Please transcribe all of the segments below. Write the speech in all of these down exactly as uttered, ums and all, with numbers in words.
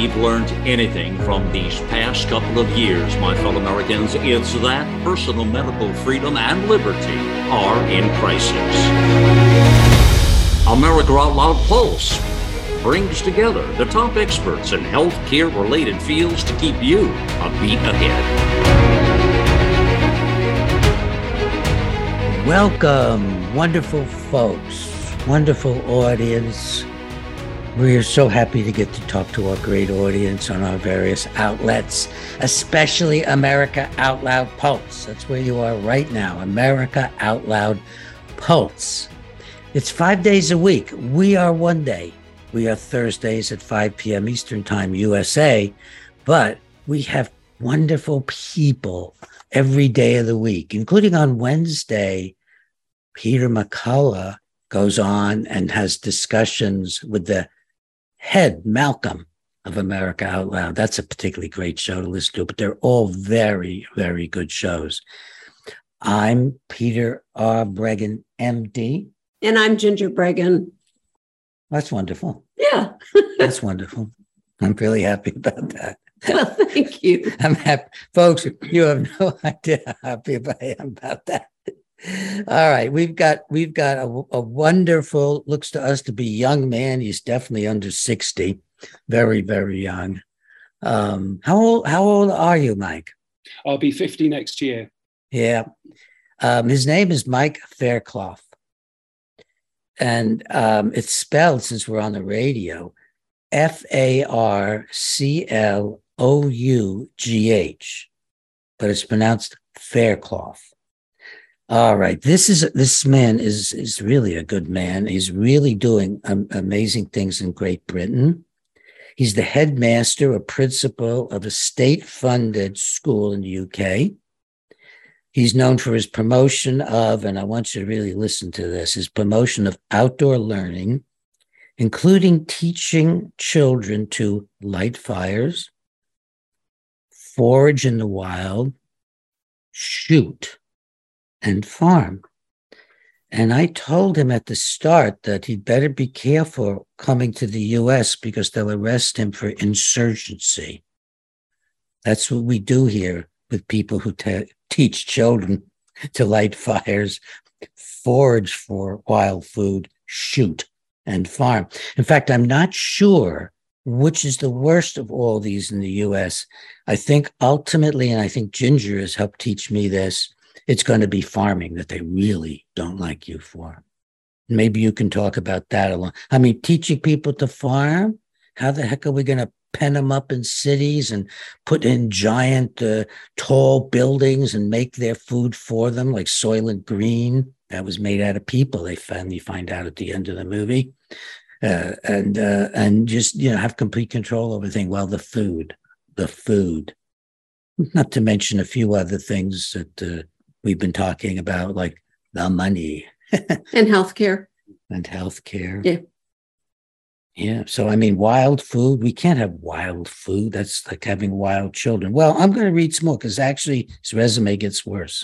we've learned anything from these past couple of years, my fellow Americans, it's that personal medical freedom and liberty are in crisis. America Out Loud Pulse brings together the top experts in healthcare-related fields to keep you a beat ahead. Welcome, wonderful folks, wonderful audience. We are so happy to get to talk to our great audience on our various outlets, especially America Out Loud Pulse. That's where you are right now, America Out Loud Pulse. It's five days a week. We are one day. We are Thursdays at five p.m. Eastern Time, U S A, but we have wonderful people every day of the week, including on Wednesday. Peter McCullough goes on and has discussions with the head, Malcolm, of America Out Loud. That's a particularly great show to listen to, but they're all very, very good shows. I'm Peter R. Breggin, M D. And I'm Ginger Breggin. That's wonderful. Yeah. That's wonderful. I'm really happy about that. Well, thank you. I'm happy. Folks, you have no idea how happy I am about that. All right, we've got we've got a, a wonderful, looks to us to be young man. He's definitely under sixty, very, very young. Um, how old how old are you, Mike? I'll be fifty next year. Yeah. Um, his name is Mike Fairclough. And um, it's spelled, since we're on the radio, F A R C L O U G H, but it's pronounced Fairclough. All right, this is this man is is really a good man. He's really doing um, amazing things in Great Britain. He's the headmaster or principal of a state-funded school in the U K. He's known for his promotion of, and I want you to really listen to this, his promotion of outdoor learning, including teaching children to light fires, forage in the wild, shoot, and farm. And I told him at the start that he'd better be careful coming to the U S because they'll arrest him for insurgency. That's what we do here with people who te- teach children to light fires, forage for wild food, shoot, and farm. In fact, I'm not sure which is the worst of all these in the U S. I think ultimately, and I think Ginger has helped teach me this, it's going to be farming that they really don't like you for. Maybe you can talk about that alone. I mean, teaching people to farm, how the heck are we going to pen them up in cities and put in giant, uh, tall buildings and make their food for them, like Soylent Green? That was made out of people, they finally find out at the end of the movie. Uh, and uh, and just, you know, have complete control over things. Well, the food, the food. Not to mention a few other things that uh, we've been talking about, like the money. And healthcare. And healthcare. Yeah. Yeah. So, I mean, wild food, we can't have wild food. That's like having wild children. Well, I'm going to read some more because actually his resume gets worse.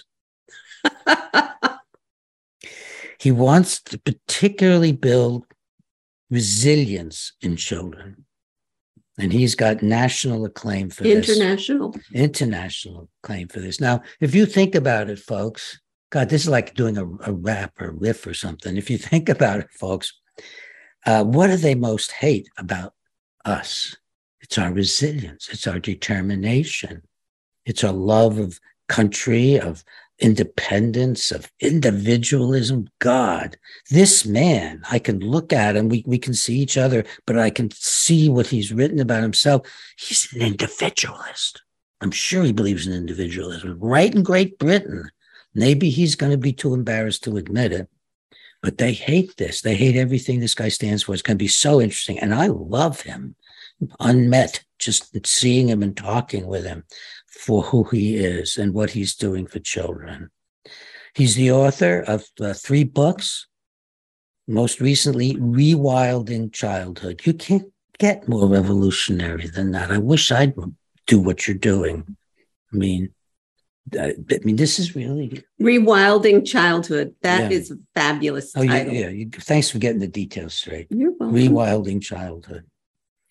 He wants to particularly build resilience in children. And he's got national acclaim for International. this. International. International acclaim for this. Now, if you think about it, folks, God, this is like doing a, a rap or riff or something. If you think about it, folks, uh, what do they most hate about us? It's our resilience. It's our determination. It's our love of country, of independence, of individualism. God, this man, I can look at him, we, we can see each other, but I can see what he's written about himself. He's an individualist. I'm sure he believes in individualism. Right in Great Britain. Maybe he's going to be too embarrassed to admit it, but they hate this. They hate everything this guy stands for. It's going to be so interesting. And I love him, unmet, just seeing him and talking with him for who he is and what he's doing for children. He's the author of uh, three books, most recently, Rewilding Childhood. You can't get more revolutionary than that. I wish I'd do what you're doing. I mean, I, I mean, this is really... Rewilding Childhood. That Yeah. is a fabulous Oh, title. yeah, yeah. You, thanks for getting the details straight. You're welcome. Rewilding Childhood.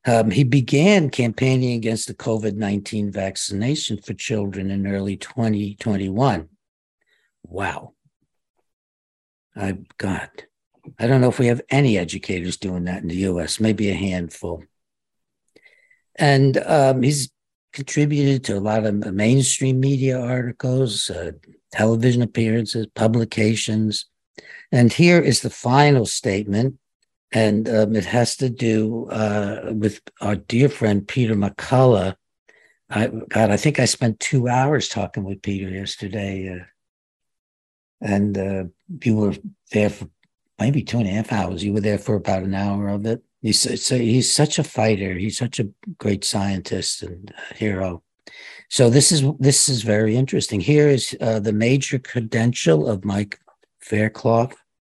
Um, he began campaigning against the COVID nineteen vaccination for children in early twenty twenty-one. Wow. I, God, I don't know if we have any educators doing that in the U S, maybe a handful. And um, he's contributed to a lot of mainstream media articles, uh, television appearances, publications. And here is the final statement. And um, it has to do uh, with our dear friend, Peter McCullough. I, God, I think I spent two hours talking with Peter yesterday. Uh, and uh, you were there for maybe two and a half hours. You were there for about an hour of it. He's, so he's such a fighter. He's such a great scientist and hero. So this is this is very interesting. Here is uh, the major credential of Mike Faircloth.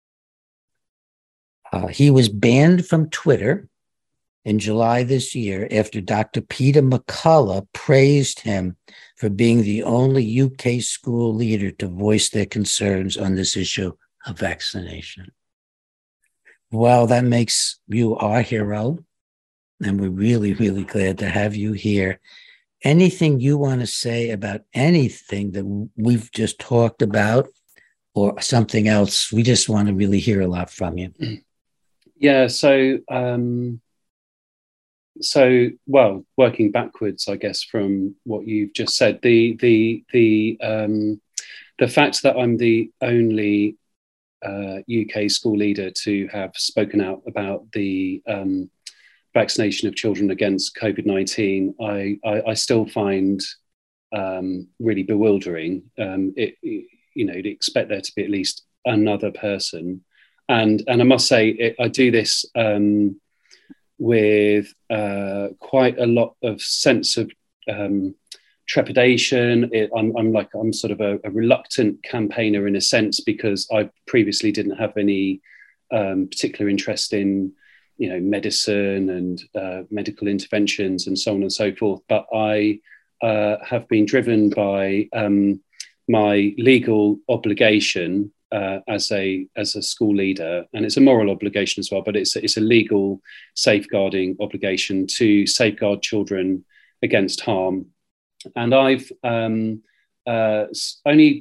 Uh, he was banned from Twitter in July this year after Doctor Peter McCullough praised him for being the only U K school leader to voice their concerns on this issue of vaccination. Well, that makes you our hero, and we're really, really glad to have you here. Anything you want to say about anything that we've just talked about or something else? We just want to really hear a lot from you. Yeah, so, um, so well, working backwards, I guess, from what you've just said, the the the um, the fact that I'm the only uh, U K school leader to have spoken out about the um, vaccination of children against COVID nineteen, I, I, I still find um, really bewildering. Um, it, it, you know, you'd expect there to be at least another person. And, and I must say, it, I do this um, with uh, quite a lot of sense of um, trepidation. It, I'm, I'm like, I'm sort of a, a reluctant campaigner in a sense, because I previously didn't have any um, particular interest in, you know, medicine and uh, medical interventions and so on and so forth. But I uh, have been driven by um, my legal obligation uh, as a as a school leader, and it's a moral obligation as well. But it's it's a legal safeguarding obligation to safeguard children against harm. And I've um, uh, only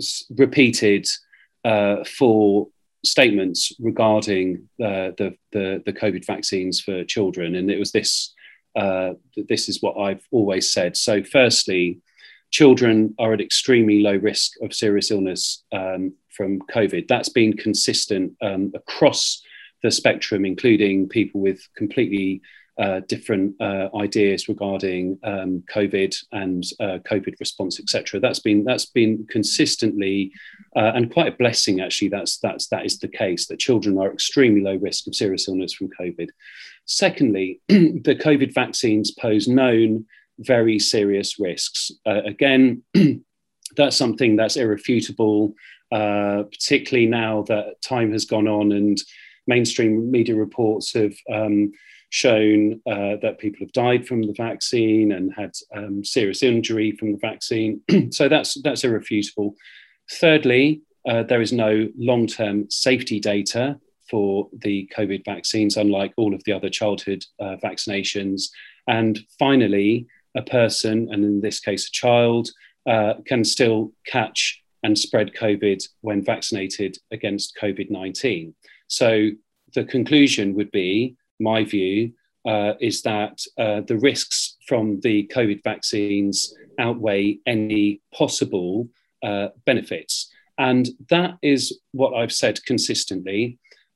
repeated uh, for statements regarding uh, the, the the COVID vaccines for children, and it was this. Uh, this is what I've always said. So, firstly, children are at extremely low risk of serious illness um, from COVID. That's been consistent um, across the spectrum, including people with completely uh, different uh, ideas regarding um, COVID and uh, COVID response, et cetera. That's been that's been consistently uh, and quite a blessing, actually. That's that's that is the case, that children are extremely low risk of serious illness from COVID. Secondly, the COVID vaccines pose known very serious risks. Uh, again, that's something that's irrefutable, uh, particularly now that time has gone on and mainstream media reports have um, shown uh, that people have died from the vaccine and had um, serious injury from the vaccine. So that's that's irrefutable. Thirdly, uh, there is no long-term safety data for the COVID vaccines, unlike all of the other childhood uh, vaccinations. And finally, a person, and in this case a child, uh, can still catch and spread COVID when vaccinated against COVID nineteen. So the conclusion would be, my view, uh, is that uh, the risks from the COVID vaccines outweigh any possible uh, benefits. And that is what I've said consistently.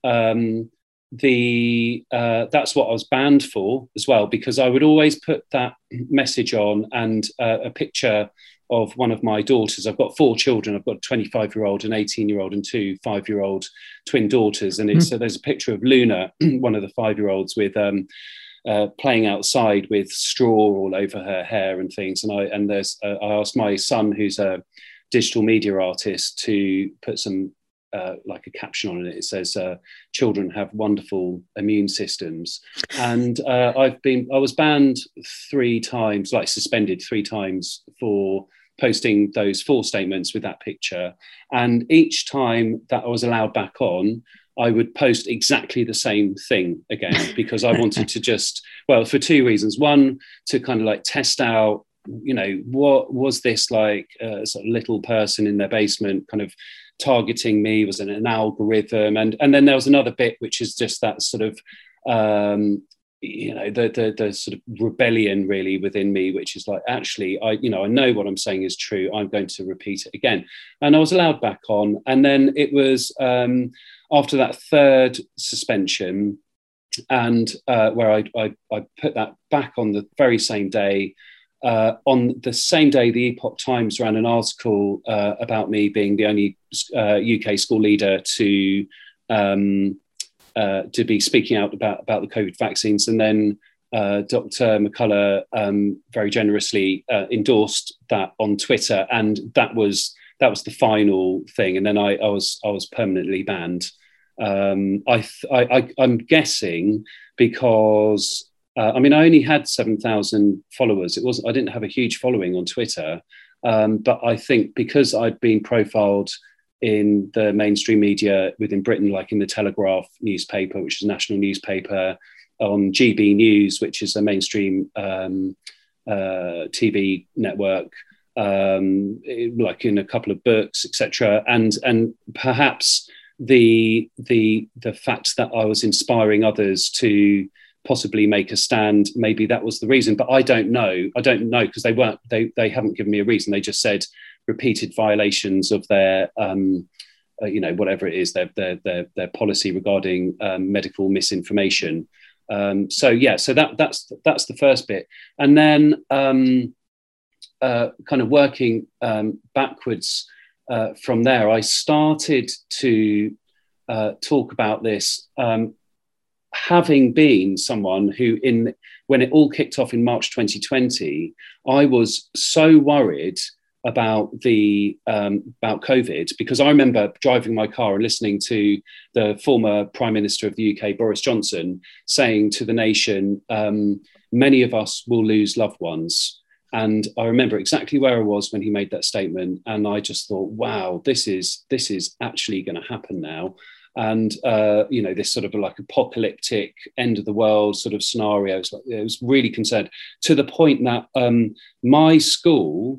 Um, the uh, that's what I was banned for as well, because I would always put that message on and uh, a picture of one of my daughters. I've got four children. I've got a twenty-five-year-old, an eighteen-year-old, and two five-year-old twin daughters. And it's, mm. uh, there's a picture of Luna, one of the five-year-olds, with um, uh, playing outside with straw all over her hair and things. And I and there's uh, I asked my son, who's a digital media artist, to put some Uh, like a caption on it. It says, uh, children have wonderful immune systems. And uh, I've been, I was banned three times, like suspended three times for posting those four statements with that picture. And each time that I was allowed back on, I would post exactly the same thing again, because I wanted to just, well, for two reasons. One, to kind of like test out, you know, what was this like a sort of little person in their basement kind of targeting me? Was it an algorithm? And and then there was another bit, which is just that sort of, um, you know, the, the the sort of rebellion really within me, which is like, actually, I, you know, I know what I'm saying is true. I'm going to repeat it again. And I was allowed back on. And then it was um, after that third suspension, and uh, where I, I, I put that back on the very same day. Uh, on the same day, the Epoch Times ran an article uh, about me being the only uh, U K school leader to um, uh, to be speaking out about, about the COVID vaccines. And then uh, Doctor McCullough um, very generously uh, endorsed that on Twitter, and that was that was the final thing. And then I, I was I was permanently banned. Um, I, I, I I'm guessing because. Uh, I mean, I only had seven thousand followers. It wasn't, I didn't have a huge following on Twitter. Um, but I think because I'd been profiled in the mainstream media within Britain, like in the Telegraph newspaper, which is a national newspaper, on G B News, which is a mainstream um, uh, T V network, um, it, like in a couple of books, et cetera. And, and perhaps the, the, the fact that I was inspiring others to possibly make a stand, maybe that was the reason, but I don't know. I don't know, because they weren't, they they haven't given me a reason. They just said repeated violations of their, um, uh, you know, whatever it is, their their their, their policy regarding um, medical misinformation. Um, so yeah, so that that's that's the first bit, and then um, uh, kind of working um, backwards uh, from there, I started to uh, talk about this. Um, having been someone who, in when it all kicked off in March twenty twenty, I was so worried about the um, about COVID, because I remember driving my car and listening to the former Prime Minister of the U K, Boris Johnson, saying to the nation, um, many of us will lose loved ones. And I remember exactly where I was when he made that statement. And I just thought, wow, this is this is actually going to happen now. And, uh, you know, this sort of like apocalyptic end of the world sort of scenario. It was, like, it was really concerned, to the point that um, my school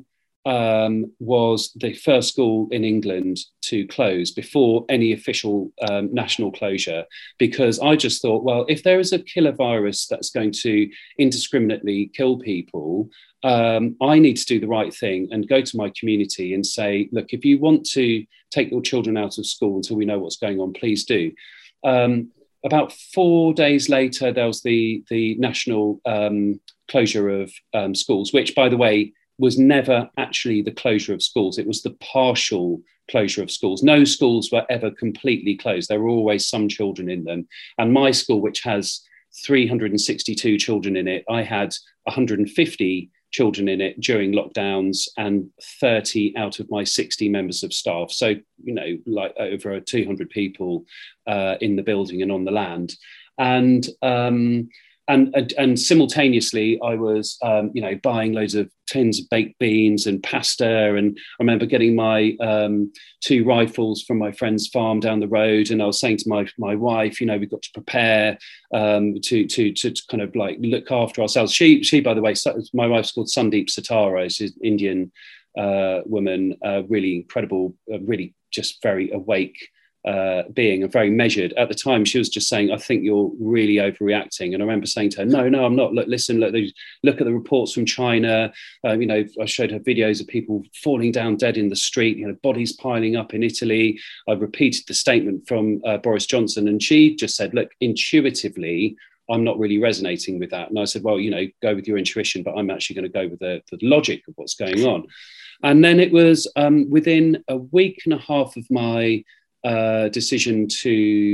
um, was the first school in England to close before any official um, national closure, because I just thought, well, if there is a killer virus that's going to indiscriminately kill people, Um, I need to do the right thing and go to my community and say, look, if you want to take your children out of school until we know what's going on, please do. Um, about four days later, there was the, the national um, closure of um, schools, which, by the way, was never actually the closure of schools. It was the partial closure of schools. No schools were ever completely closed. There were always some children in them. And my school, which has three hundred sixty-two children in it, I had one hundred fifty children in it during lockdowns, and thirty out of my sixty members of staff. So, you know, like over two hundred people uh, in the building and on the land. And, um, and, and, and simultaneously, I was, um, you know, buying loads of tins of baked beans and pasta. And I remember getting my um, two rifles from my friend's farm down the road. And I was saying to my, my wife, you know, we've got to prepare um, to, to, to kind of like look after ourselves. She, she, by the way, my wife's called Sandeep Sitara. She's an Indian uh, woman, uh, really incredible, uh, really just very awake Uh, being and very measured. At the time, she was just saying, I think you're really overreacting. And I remember saying to her, no, no, I'm not. Look, listen, look, look at the reports from China. Uh, you know, I showed her videos of people falling down dead in the street, you know, bodies piling up in Italy. I repeated the statement from uh, Boris Johnson, and she just said, look, intuitively, I'm not really resonating with that. And I said, well, you know, go with your intuition, but I'm actually going to go with the, the logic of what's going on. And then it was um, within a week and a half of my Uh, decision to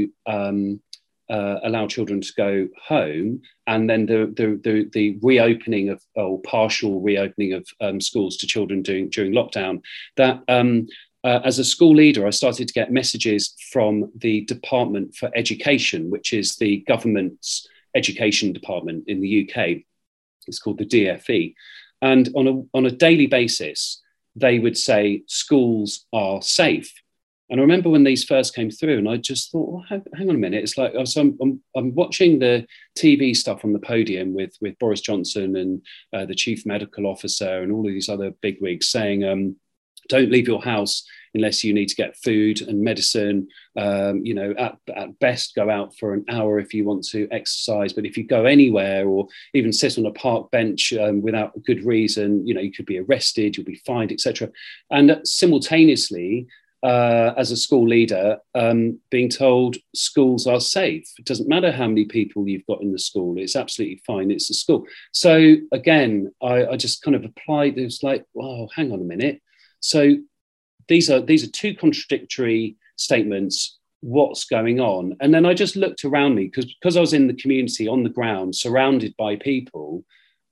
um, uh, allow children to go home, and then the the the, the reopening of or partial reopening of um, schools to children during during lockdown. That um, uh, as a school leader, I started to get messages from the Department for Education, which is the government's education department in the U K. It's called the D F E, and on a on a daily basis, they would say schools are safe. And I remember when these first came through, and I just thought, well, hang, hang on a minute. It's like, so I'm, I'm, I'm watching the T V stuff on the podium with, with Boris Johnson and uh, the chief medical officer and all of these other bigwigs saying, um, don't leave your house unless you need to get food and medicine. Um, you know, at, at best, go out for an hour if you want to exercise. But if you go anywhere or even sit on a park bench um, without a good reason, you know, you could be arrested, you'll be fined, et cetera. And simultaneously, uh, as a school leader, um, being told schools are safe. It doesn't matter how many people you've got in the school. It's absolutely fine. It's a school. So again, I, I just kind of applied. It was like, wow, hang on a minute. So these are these are two contradictory statements. What's going on? And then I just looked around me because because I was in the community on the ground, surrounded by people,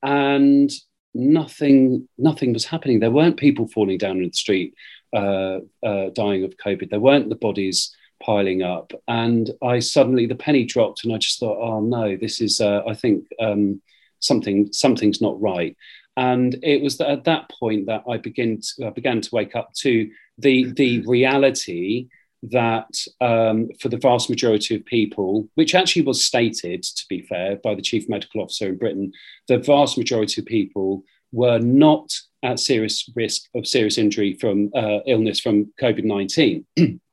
and nothing nothing was happening. There weren't people falling down in the street, uh, uh, dying of COVID. There weren't the bodies piling up. And I suddenly the penny dropped, and I just thought, oh no, this is uh, I think um, something something's not right. And it was at that point that I began to, I began to wake up to the, the reality that um, for the vast majority of people, which actually was stated, to be fair, by the chief medical officer in Britain, the vast majority of people were not at serious risk of serious injury from uh, illness from COVID nineteen.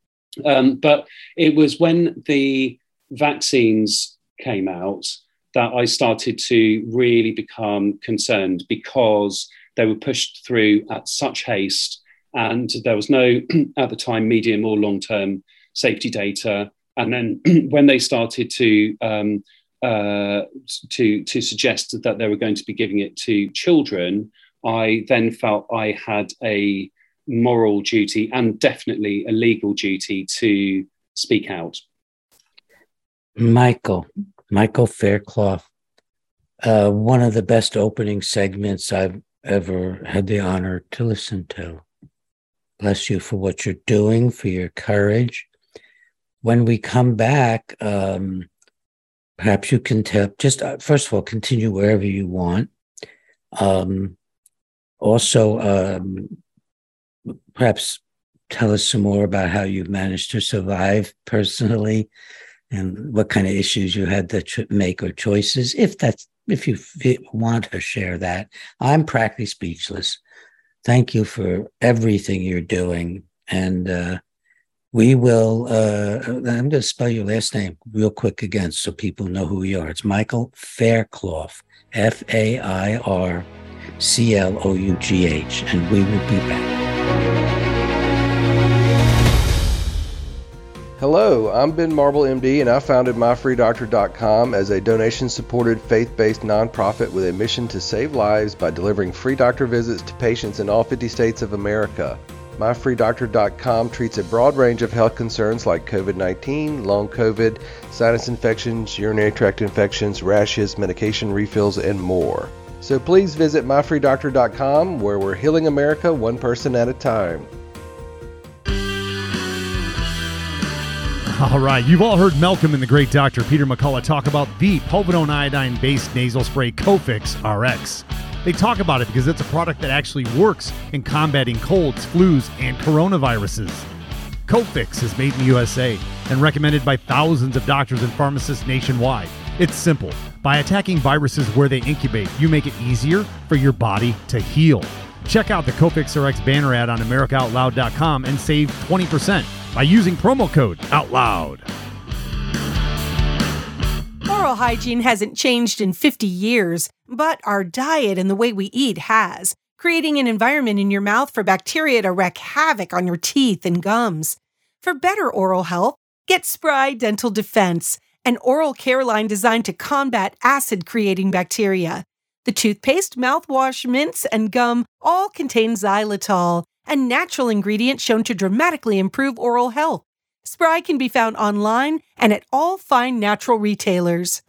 um, but it was when the vaccines came out that I started to really become concerned because they were pushed through at such haste and there was no, at the time, medium or long-term safety data. And then when they started to, um, uh, to, to suggest that they were going to be giving it to children, I then felt I had a moral duty and definitely a legal duty to speak out. Michael. Michael Faircloth, uh, one of the best opening segments I've ever had the honor to listen to. Bless you for what you're doing, for your courage. When we come back, um, perhaps you can tell, just uh, first of all, continue wherever you want. Um, also, um, perhaps tell us some more about how you've managed to survive personally and what kind of issues you had to make or choices, if that's if you want to share that. I'm practically speechless. Thank you for everything you're doing. And uh, we will, uh, I'm going to spell your last name real quick again so people know who you are. It's Michael Faircloth, F A I R C L O U G H, and we will be back. Hello, I'm Ben Marble, M D, and I founded my free doctor dot com as a donation-supported, faith-based nonprofit with a mission to save lives by delivering free doctor visits to patients in all fifty states of America. my free doctor dot com treats a broad range of health concerns like COVID nineteen, long COVID, sinus infections, urinary tract infections, rashes, medication refills, and more. So please visit my free doctor dot com, where we're healing America one person at a time. All right, you've all heard Malcolm and the great Doctor Peter McCullough talk about the povidone iodine-based nasal spray Cofix R X. They talk about it because it's a product that actually works in combating colds, flus, and coronaviruses. Cofix is made in the U S A and recommended by thousands of doctors and pharmacists nationwide. It's simple. By attacking viruses where they incubate, you make it easier for your body to heal. Check out the Cofix R X banner ad on America Out Loud dot com and save twenty percent by using promo code OUTLOUD. Oral hygiene hasn't changed in fifty years, but our diet and the way we eat has, creating an environment in your mouth for bacteria to wreak havoc on your teeth and gums. For better oral health, get Spry Dental Defense, an oral care line designed to combat acid-creating bacteria. The toothpaste, mouthwash, mints, and gum all contain xylitol, a natural ingredient shown to dramatically improve oral health. Spry can be found online and at all fine natural retailers.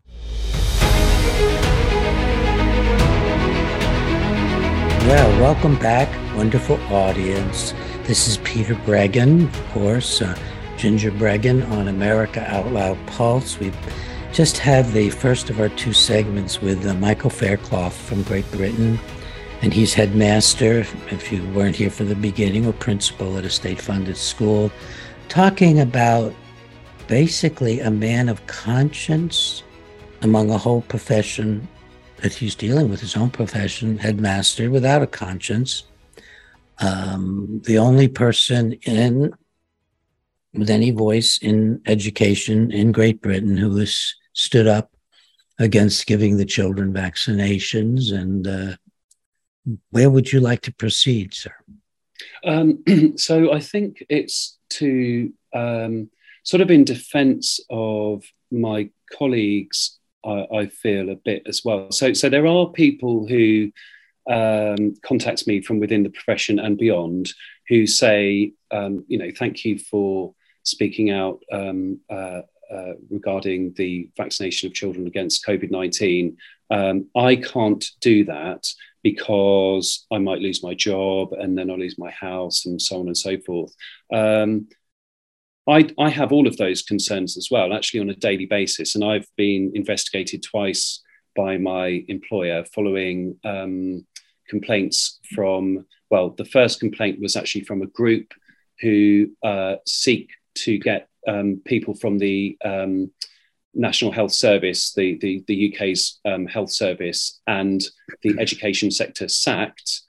Well, welcome back, wonderful audience. This is Peter Breggin, of course, uh, Ginger Breggin on America Out Loud Pulse. We've just had the first of our two segments with uh, Michael Faircloth from Great Britain, and he's headmaster, if you weren't here from the beginning, or principal at a state-funded school. talking about basically a man of conscience among a whole profession that he's dealing with, his own profession, headmaster without a conscience. Um, the only person in with any voice in education in Great Britain who has stood up against giving the children vaccinations. And uh, where would you like to proceed, sir? Um, so I think it's to um, sort of in defense of my colleagues, I, I feel a bit as well. So, so there are people who um, contact me from within the profession and beyond who say, um, you know, thank you for speaking out um, uh, uh, regarding the vaccination of children against COVID nineteen. Um, I can't do that because I might lose my job and then I'll lose my house and so on and so forth. Um, I, I have all of those concerns as well, actually on a daily basis. And I've been investigated twice by my employer following um, complaints from, well, the first complaint was actually from a group who uh, seek to get um, people from the um, National Health Service, the, the, the U K's um, health service, and the education sector sacked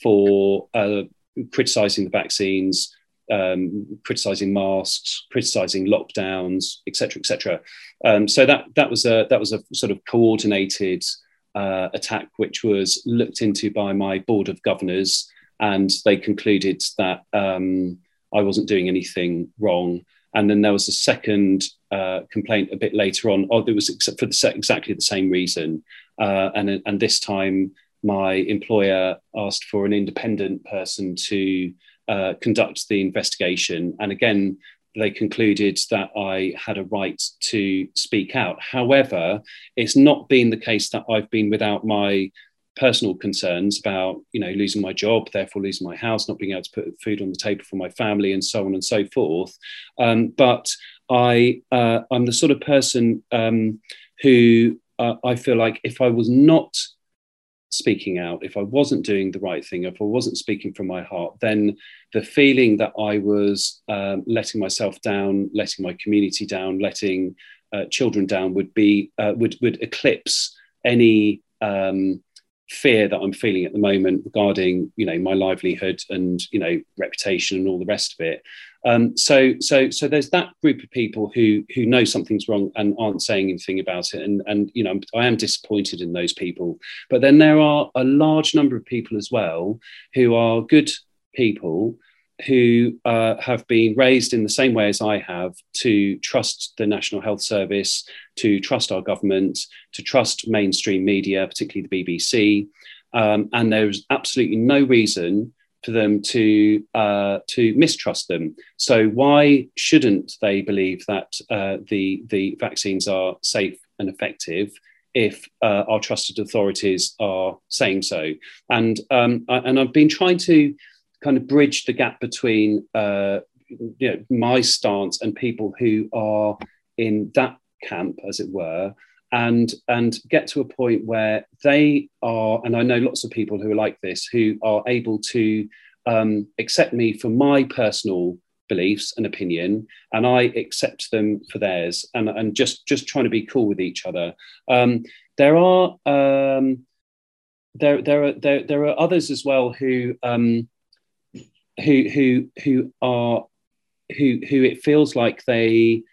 for uh, criticising the vaccines, um, criticising masks, criticising lockdowns, et cetera, et cetera. Um, so that that was a that was a sort of coordinated uh, attack, which was looked into by my board of governors, and they concluded that um, I wasn't doing anything wrong. And then there was a second uh, complaint a bit later on. Oh, it was except for the, exactly the same reason. Uh, and, and this time, my employer asked for an independent person to uh, conduct the investigation. And again, they concluded that I had a right to speak out. However, it's not been the case that I've been without my personal concerns about, you know, losing my job, therefore losing my house, not being able to put food on the table for my family, and so on and so forth. Um, but I, uh, I'm the sort of person um, who uh, I feel like if I was not speaking out, if I wasn't doing the right thing, if I wasn't speaking from my heart, then the feeling that I was um, letting myself down, letting my community down, letting uh, children down would be uh, would would eclipse any um, fear that I'm feeling at the moment regarding, you know, my livelihood and, you know, reputation and all the rest of it. Um, so, so, so there's that group of people who who know something's wrong and aren't saying anything about it, and and you know, I am disappointed in those people. But then there are a large number of people as well who are good people who uh, have been raised in the same way as I have, to trust the National Health Service, to trust our government, to trust mainstream media, particularly the B B C. Um, and there's absolutely no reason for them to uh, to mistrust them. So why shouldn't they believe that uh, the, the vaccines are safe and effective if uh, our trusted authorities are saying so? And, um, I, and I've been trying to kind of bridge the gap between uh, you know, my stance and people who are in that camp, as it were, and and get to a point where they are, and I know lots of people who are like this, who are able to um, accept me for my personal beliefs and opinion, and I accept them for theirs, and, and just, just trying to be cool with each other. Um, there are um, there, there are there, there are others as well who um, who who who are who who it feels like they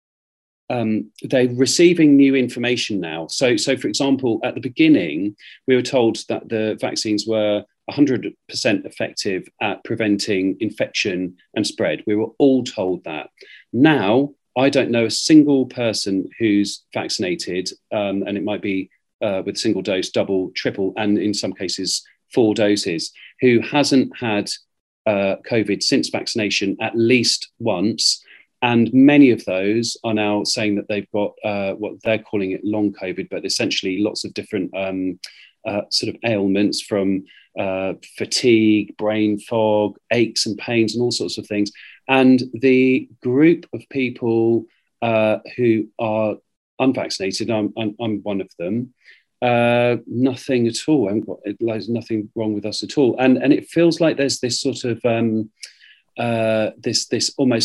um, they're receiving new information now. So so for example, at the beginning, we were told that the vaccines were one hundred percent effective at preventing infection and spread. We were all told that. Now, I don't know a single person who's vaccinated, um, and it might be uh, with single dose, double, triple, and in some cases, four doses, who hasn't had Uh, COVID since vaccination at least once. And many of those are now saying that they've got uh, what they're calling it long COVID, but essentially lots of different um, uh, sort of ailments, from uh, fatigue, brain fog, aches and pains, and all sorts of things. And the group of people uh, who are unvaccinated, I'm, I'm, I'm one of them, Uh, nothing at all. There's nothing wrong with us at all, and and it feels like there's this sort of um, uh, this this almost like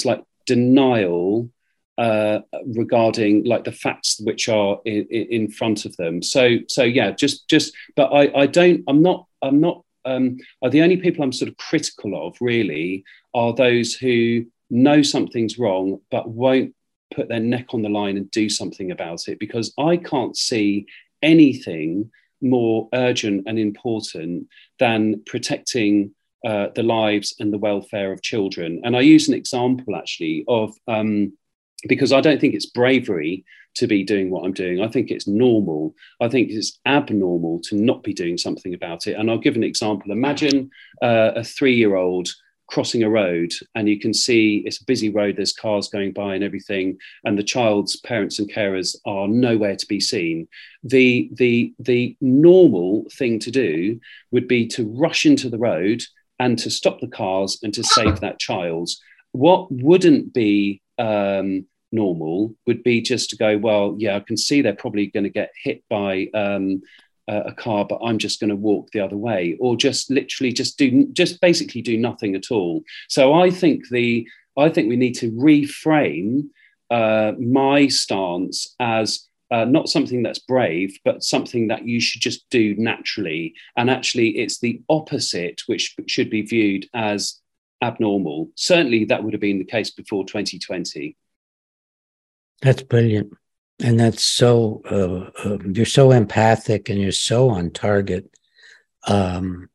denial uh, regarding like the facts which are in, in front of them. So, so yeah, just, just, but I, I don't, I'm not, I'm not, um, are the only people I'm sort of critical of really are those who know something's wrong, but won't put their neck on the line and do something about it, because I can't see anything more urgent and important than protecting uh, the lives and the welfare of children. And I use an example actually of, um, because I don't think it's bravery to be doing what I'm doing. I think it's normal. I think it's abnormal to not be doing something about it. And I'll give an example. Imagine uh, a three-year-old crossing a road and you can see it's a busy road, there's cars going by and everything, and the child's parents and carers are nowhere to be seen. The, the, the normal thing to do would be to rush into the road and to stop the cars and to save that child. What wouldn't be um, normal would be just to go, well, yeah, I can see they're probably going to get hit by um, a car, but I'm just going to walk the other way, or just literally just do, just basically do nothing at all. So I think the, I think we need to reframe uh, my stance as uh, not something that's brave, but something that you should just do naturally. And actually it's the opposite, which should be viewed as abnormal. Certainly that would have been the case before twenty twenty. That's brilliant. And that's so, uh, uh, you're so empathic and you're so on target. Um,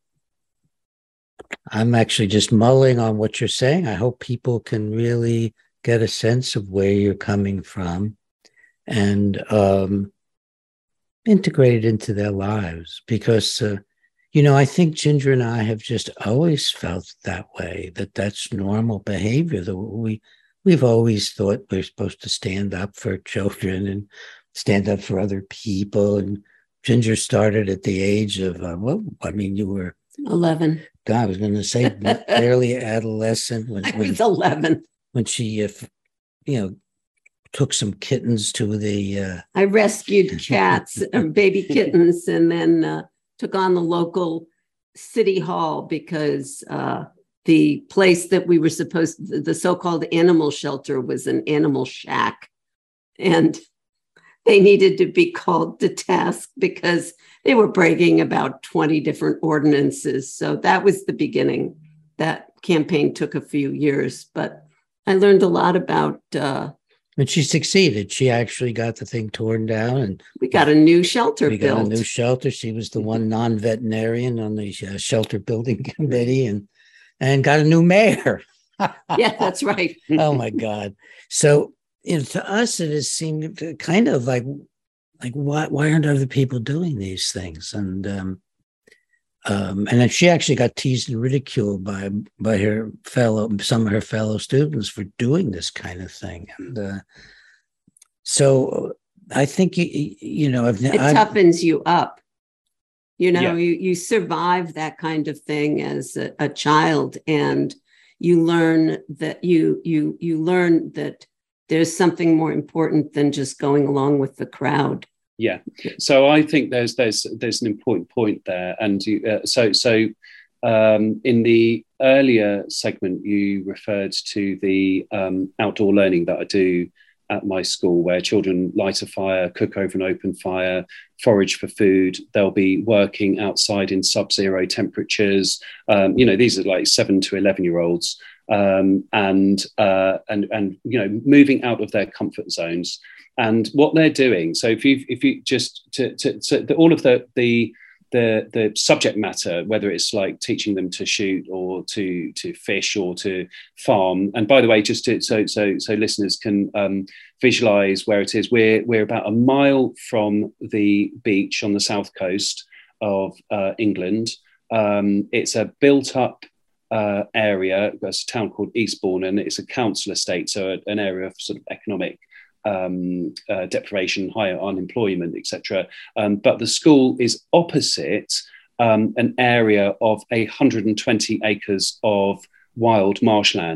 I'm actually just mulling on what you're saying. I hope people can really get a sense of where you're coming from and um, integrate it into their lives. Because, uh, you know, I think Ginger and I have just always felt that way, that that's normal behavior, that we We've always thought we're supposed to stand up for children and stand up for other people. And Ginger started at the age of, uh, well, I mean, you were eleven. God, I was going to say barely adolescent when, I when, was eleven. when she, uh, you know, took some kittens to the. Uh, I rescued cats, uh, baby kittens, and then uh, took on the local city hall because uh, the place that we were supposed to, the so-called animal shelter was an animal shack. And they needed to be called to task because they were breaking about twenty different ordinances. So that was the beginning. That campaign took a few years, but I learned a lot about... Uh, and she succeeded. She actually got the thing torn down. And we got a new shelter we built. got a new shelter. She was the one non-veterinarian on the uh, shelter building committee. And and got a new mayor. Yeah, that's right. Oh my God. So, you know, to us, it has seemed kind of like, like why, why aren't other people doing these things? And, um, um, and then she actually got teased and ridiculed by, by her fellow, some of her fellow students for doing this kind of thing. And, uh, so I think, you, you know, I've, it I've, toughens you up. You know, Yeah. you, you survive that kind of thing as a, a child, and you learn that you you you learn that there's something more important than just going along with the crowd. Yeah. So I think there's there's there's an important point there, and you, uh, so so um, in the earlier segment you referred to the um, outdoor learning that I do at my school, where children light a fire, cook over an open fire, forage for food. They'll be working outside in sub-zero temperatures. Um, you know, these are like seven to eleven year olds, um, and uh, and and you know, moving out of their comfort zones. And what they're doing. So if you if you just to to, to the, all of the the the the subject matter, whether it's like teaching them to shoot or to to fish or to farm. And by the way, just to, so so so listeners can um, visualize where it is. We're we're about a mile from the beach on the south coast of uh, England. Um, it's a built up uh, area. It's a town called Eastbourne, and it's a council estate, so an area of sort of economic um uh, deprivation, higher unemployment, etc. Um, but the school is opposite um, an area of one hundred twenty acres of wild marshland,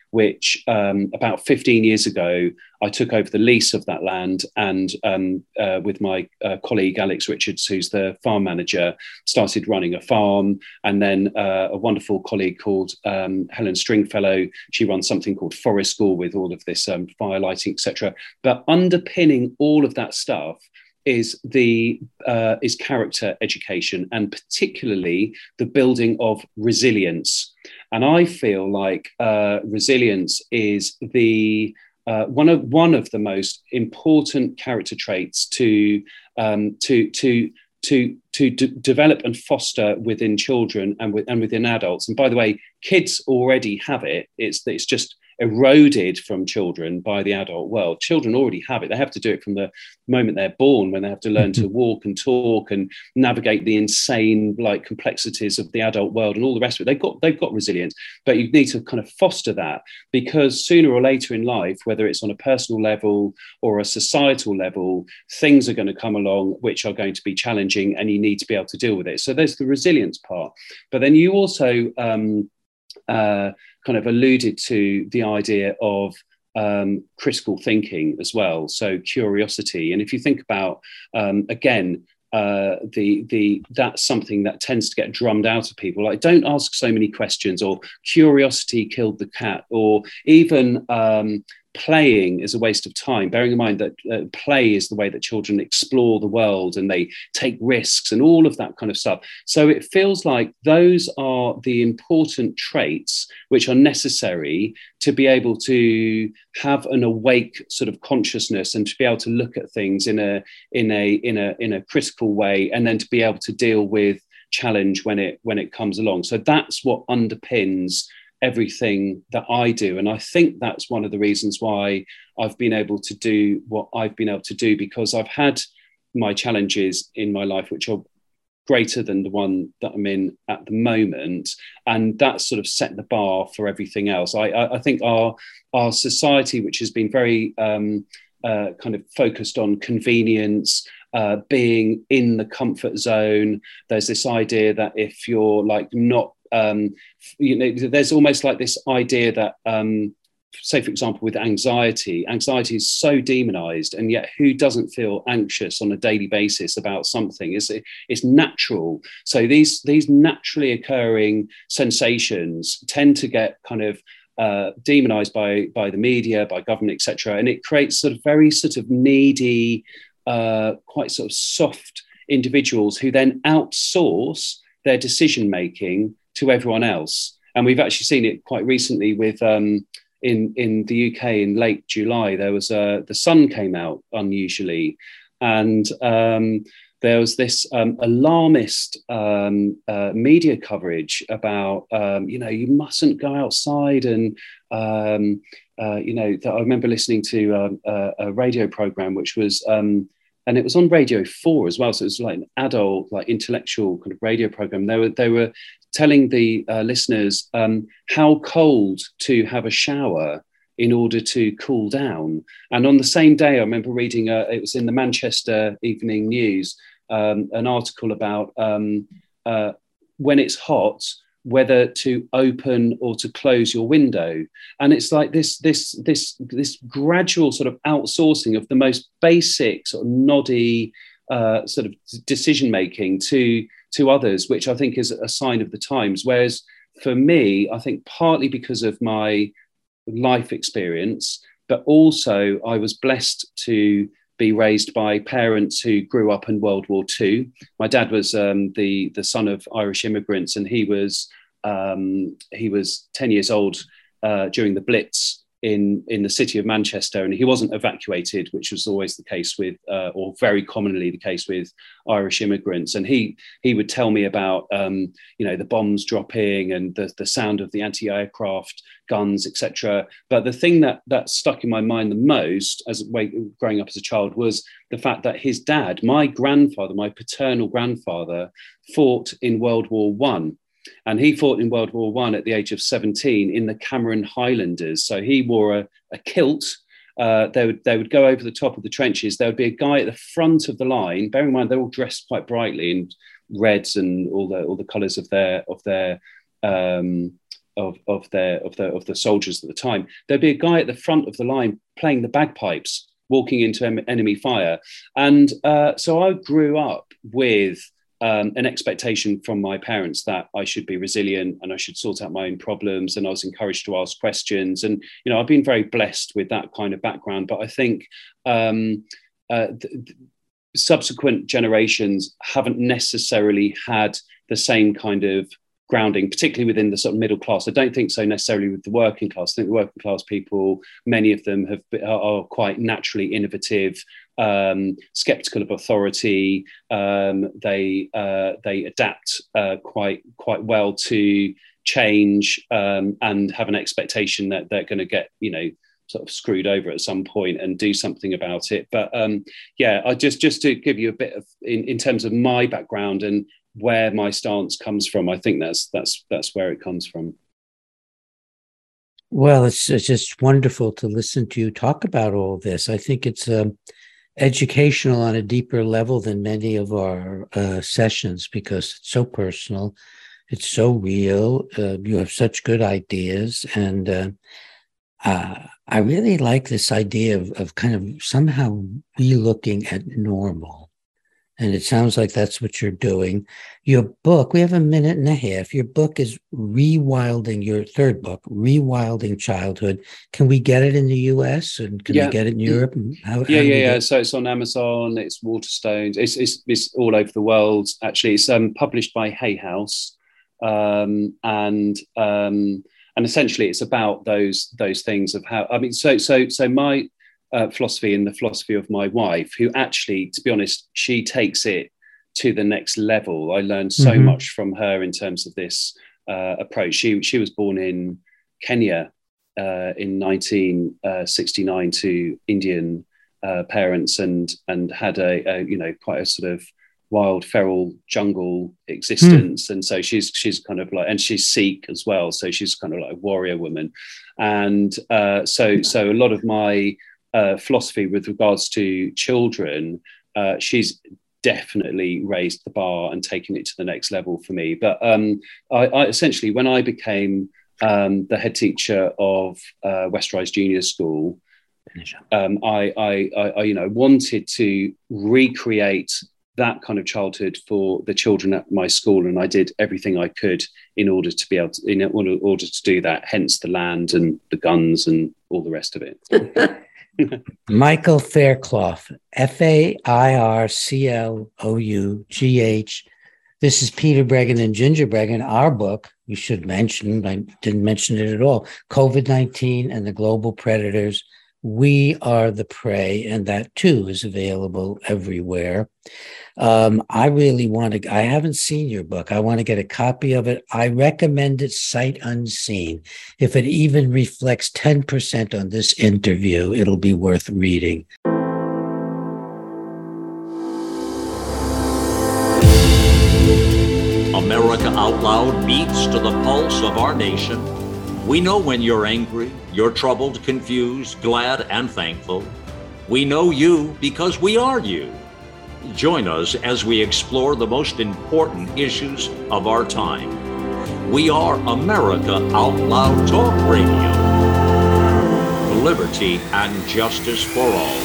which um, about fifteen years ago, I took over the lease of that land, and um, uh, with my uh, colleague Alex Richards, who's the farm manager, started running a farm. And then uh, a wonderful colleague called um, Helen Stringfellow, she runs something called Forest School with all of this um, fire lighting, et cetera. But underpinning all of that stuff is the uh, is character education, and particularly the building of resilience. And I feel like uh, resilience is the uh, one of one of the most important character traits to um, to to to to d- develop and foster within children and with and within adults. And by the way, kids already have it. It's it's just eroded from children by the adult world. Children already have it. They have to do it from the moment they're born, when they have to learn to walk and talk and navigate the insane like complexities of the adult world and all the rest of it. They've got they've got resilience, but you need to kind of foster that, because sooner or later in life, whether it's on a personal level or a societal level, things are going to come along which are going to be challenging, and you need to be able to deal with it. So there's the resilience part. But then you also um, uh, kind of alluded to the idea of um, critical thinking as well. So curiosity. And if you think about, um, again, uh, the the that's something that tends to get drummed out of people. Like, don't ask so many questions, or curiosity killed the cat, or even um, playing is a waste of time, bearing in mind that uh, play is the way that children explore the world and they take risks and all of that kind of stuff. So it feels like those are the important traits which are necessary to be able to have an awake sort of consciousness, and to be able to look at things in a in a in a in a critical way, and then to be able to deal with challenge when it when it comes along. So that's what underpins everything that I do. And I think that's one of the reasons why I've been able to do what I've been able to do, because I've had my challenges in my life which are greater than the one that I'm in at the moment, and that sort of set the bar for everything else. I, I, I think our our society, which has been very um, uh, kind of focused on convenience, uh, being in the comfort zone, there's this idea that if you're like not Um, you know, there's almost like this idea that, um, say, for example, with anxiety, anxiety is so demonized, and yet who doesn't feel anxious on a daily basis about something? It's, it's natural. So these, these naturally occurring sensations tend to get kind of uh, demonized by, by the media, by government, et cetera. And it creates sort of very sort of needy, uh, quite sort of soft individuals who then outsource their decision making to everyone else. And we've actually seen it quite recently with um, in in the U K in late July. There was a the sun came out unusually, and um, there was this um, alarmist um, uh, media coverage about um, you know, you mustn't go outside, and um, uh, you know, that I remember listening to um, a, a radio program which was. Um, And it was on Radio four as well. So it was like an adult, like intellectual kind of radio program. They were they were telling the uh, listeners um, how cold to have a shower in order to cool down. And on the same day, I remember reading, a, it was in the Manchester Evening News, um, an article about um, uh, when it's hot, whether to open or to close your window. And it's like this, this, this, this gradual sort of outsourcing of the most basic sort of noddy uh, sort of decision-making to, to others, which I think is a sign of the times. Whereas for me, I think partly because of my life experience, but also I was blessed to be raised by parents who grew up in World War Two. My dad was um, the the son of Irish immigrants, and he was um, he was ten years old uh, during the Blitz in in the city of Manchester, and he wasn't evacuated, which was always the case with, uh, or very commonly the case with Irish immigrants. And he he would tell me about um, you know, the bombs dropping and the the sound of the anti-aircraft guns, et cetera. But the thing that that stuck in my mind the most as growing up as a child was the fact that his dad, my grandfather, my paternal grandfather, fought in World War One. And he fought in World War One at the age of seventeen in the Cameron Highlanders. So he wore a, a kilt. Uh, they would they would go over the top of the trenches. There would be a guy at the front of the line. Bearing in mind they're all dressed quite brightly in reds and all the all the colours of their of their um, of of their of the of the soldiers at the time, there'd be a guy at the front of the line playing the bagpipes, walking into enemy fire. And uh, so I grew up with um, an expectation from my parents that I should be resilient and I should sort out my own problems. And I was encouraged to ask questions. And, you know, I've been very blessed with that kind of background. But I think um, uh, th- th- subsequent generations haven't necessarily had the same kind of grounding, particularly within the sort of middle class. I don't think so necessarily with the working class. I think the working class people, many of them have are quite naturally innovative, um, skeptical of authority. Um, they uh, they adapt uh, quite quite well to change um, and have an expectation that they're going to get, you know, sort of screwed over at some point and do something about it. But um, yeah, I just just to give you a bit of in, in terms of my background and where my stance comes from, I think that's that's that's where it comes from. Well, it's, it's just wonderful to listen to you talk about all this. I think it's um, educational on a deeper level than many of our uh, sessions, because it's so personal, it's so real. Uh, you have such good ideas, and uh, uh, I really like this idea of, of kind of somehow re-looking at normal. And it sounds like that's what you're doing. Your book, we have a minute and a half. Your book is Rewilding, your third book, Rewilding Childhood. Can we get it in the U S and can yeah. we get it in Europe? How, yeah, how yeah, yeah. Get... So it's on Amazon, it's Waterstones, it's, it's, it's all over the world. Actually, it's um, published by Hay House. Um, and um, and essentially it's about those those things of how, I mean, so so so my Uh, philosophy and the philosophy of my wife, who actually, to be honest, she takes it to the next level. I learned so mm-hmm. much from her in terms of this uh, approach. She she was born in Kenya uh, in nineteen sixty-nine to Indian uh, parents, and and had a, a you know quite a sort of wild feral jungle existence. Mm. And so she's she's kind of like, and she's Sikh as well, so she's kind of like a warrior woman. And uh, so so a lot of my Uh, philosophy with regards to children, uh, she's definitely raised the bar and taken it to the next level for me. But um, I, I essentially, when I became um, the head teacher of uh, West Rise Junior School, um, I, I, I, you know, wanted to recreate that kind of childhood for the children at my school, and I did everything I could in order to be able to, in order to do that. Hence the land and the guns and all the rest of it. Michael Fairclough, F A I R C L O U G H. This is Peter Breggin and Ginger Breggin. Our book, we should mention, I didn't mention it at all, COVID nineteen and the Global Predators. We Are the Prey, and that too is available everywhere. Um, I really want to, I haven't seen your book. I want to get a copy of it. I recommend it sight unseen. If it even reflects ten percent on this interview, it'll be worth reading. America Out Loud beats to the pulse of our nation. We know when you're angry, you're troubled, confused, glad, and thankful. We know you because we are you. Join us as we explore the most important issues of our time. We are America Out Loud Talk Radio. Liberty and justice for all.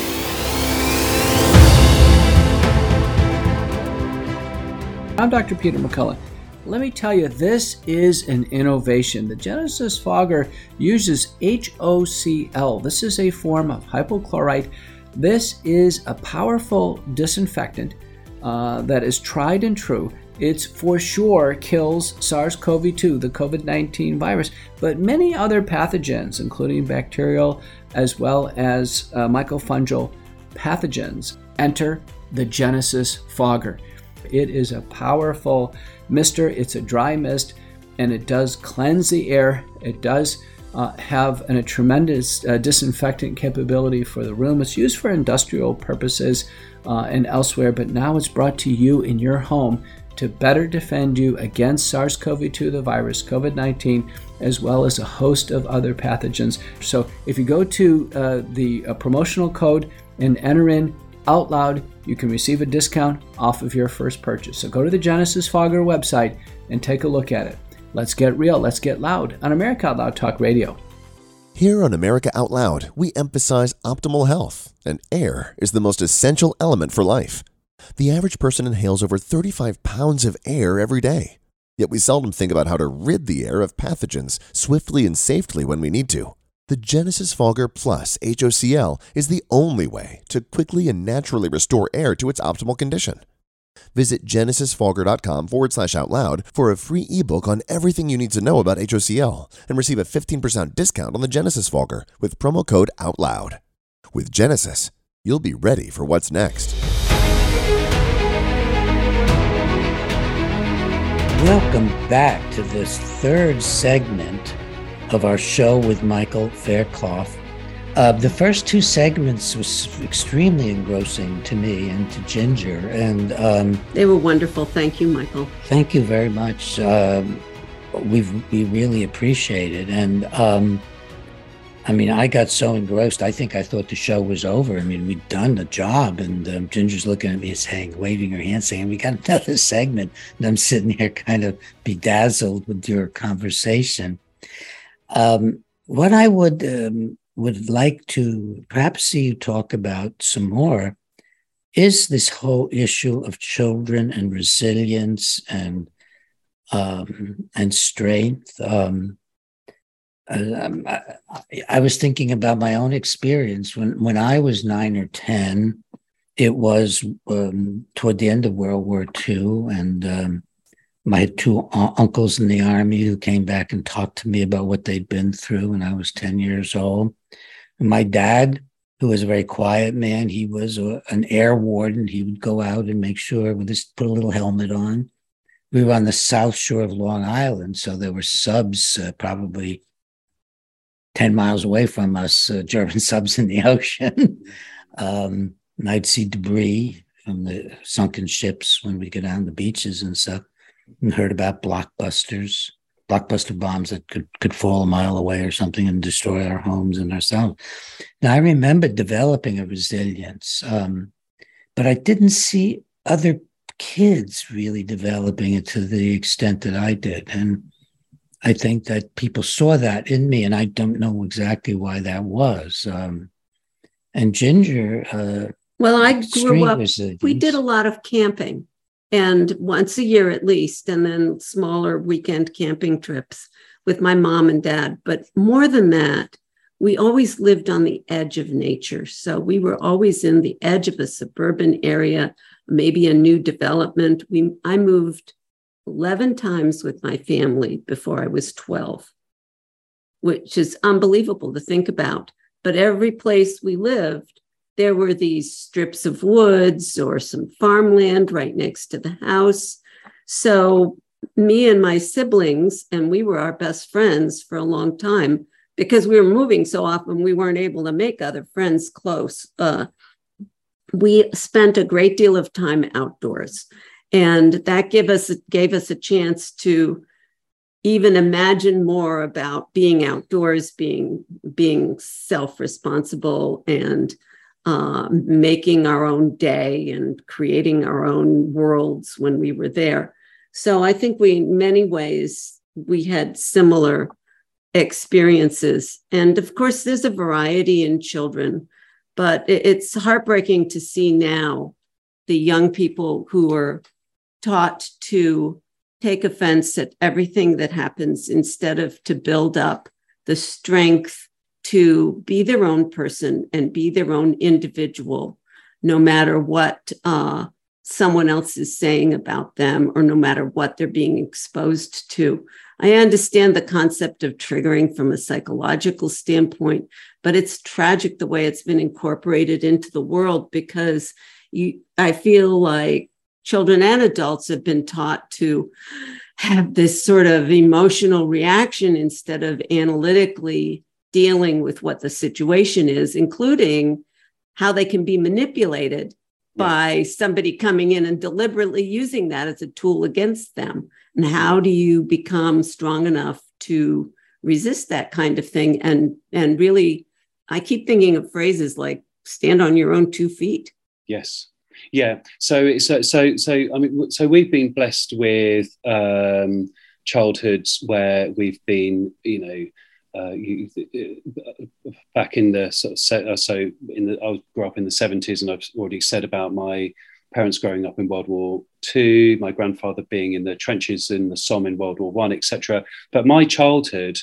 I'm Doctor Peter McCullough. Let me tell you, this is an innovation. The Genesis Fogger uses H O C L. This is a form of hypochlorite. This is a powerful disinfectant uh, that is tried and true. It's for sure kills SARS-C o V two, the COVID nineteen virus, but many other pathogens, including bacterial as well as uh, mycofungal pathogens, enter the Genesis Fogger. It is a powerful mister. It's a dry mist, and it does cleanse the air. It does uh, have an, a tremendous uh, disinfectant capability for the room. It's used for industrial purposes uh, and elsewhere, but now it's brought to you in your home to better defend you against SARS-C o V two, the virus, COVID nineteen, as well as a host of other pathogens. So if you go to uh, the uh, promotional code and enter in Out Loud, you can receive a discount off of your first purchase. So go to the Genesis Fogger website and take a look at it. Let's get real, let's get loud on America Out Loud Talk Radio. Here on America Out Loud, we emphasize optimal health, and air is the most essential element for life. The average person inhales over thirty-five pounds of air every day, yet we seldom think about how to rid the air of pathogens swiftly and safely when we need to. The Genesis Fogger Plus H O C L is the only way to quickly and naturally restore air to its optimal condition. Visit genesisfogger.com forward slash out loud for a free ebook on everything you need to know about H O C L and receive a fifteen percent discount on the Genesis Fogger with promo code OUTLOUD. With Genesis, you'll be ready for what's next. Welcome back to this third segment of our show with Michael Fairclough. Uh, the first two segments was extremely engrossing to me and to Ginger, and um, they were wonderful. Thank you, Michael. Thank you very much. Um, we've we really appreciate it, and um, I mean, I got so engrossed. I think I thought the show was over. I mean, we'd done the job, and um, Ginger's looking at me and saying, waving her hand, saying, "We got another segment," and I'm sitting here kind of bedazzled with your conversation. Um, what I would um, would like to perhaps see you talk about some more is this whole issue of children and resilience and um, and strength. Um, um, I, I was thinking about my own experience when when I was nine or ten. It was um, toward the end of World War Two, and um, I had two uh, uncles in the Army who came back and talked to me about what they'd been through when I was ten years old. And my dad, who was a very quiet man, he was a, an air warden. He would go out and make sure, with this, put a little helmet on. We were on the south shore of Long Island, so there were subs uh, probably ten miles away from us, uh, German subs in the ocean. um, and I'd see debris from the sunken ships when we go down the beaches and stuff. And heard about blockbusters, blockbuster bombs that could, could fall a mile away or something and destroy our homes and ourselves. Now, I remember developing a resilience, um, but I didn't see other kids really developing it to the extent that I did. And I think that people saw that in me, and I don't know exactly why that was. Um, and Ginger, uh, well, I grew up, resilience. We did a lot of camping. And once a year at least, and then smaller weekend camping trips with my mom and dad. But more than that, we always lived on the edge of nature. So we were always in the edge of a suburban area, maybe a new development. We I moved eleven times with my family before I was twelve, which is unbelievable to think about. But every place we lived, there were these strips of woods or some farmland right next to the house. So me and my siblings, and we were our best friends for a long time because we were moving so often, we weren't able to make other friends close. Uh, we spent a great deal of time outdoors, and that gave us, gave us a chance to even imagine more about being outdoors, being, being self-responsible, and Uh, making our own day and creating our own worlds when we were there. So I think we, in many ways, we had similar experiences. And of course, there's a variety in children, but it, it's heartbreaking to see now the young people who are taught to take offense at everything that happens instead of to build up the strength to be their own person and be their own individual, no matter what uh, someone else is saying about them or no matter what they're being exposed to. I understand the concept of triggering from a psychological standpoint, but it's tragic the way it's been incorporated into the world because you, I feel like children and adults have been taught to have this sort of emotional reaction instead of analytically dealing with what the situation is, including how they can be manipulated yeah. by somebody coming in and deliberately using that as a tool against them. And how do you become strong enough to resist that kind of thing? And, and really, I keep thinking of phrases like stand on your own two feet. Yes. Yeah. So, so, so, so, I mean, so we've been blessed with, um, childhoods where we've been, you know, uh, you, back in the so, so in the I grew up in the seventies, and I've already said about my parents growing up in World War Two, my grandfather being in the trenches in the Somme in World War One, et cetera. But my childhood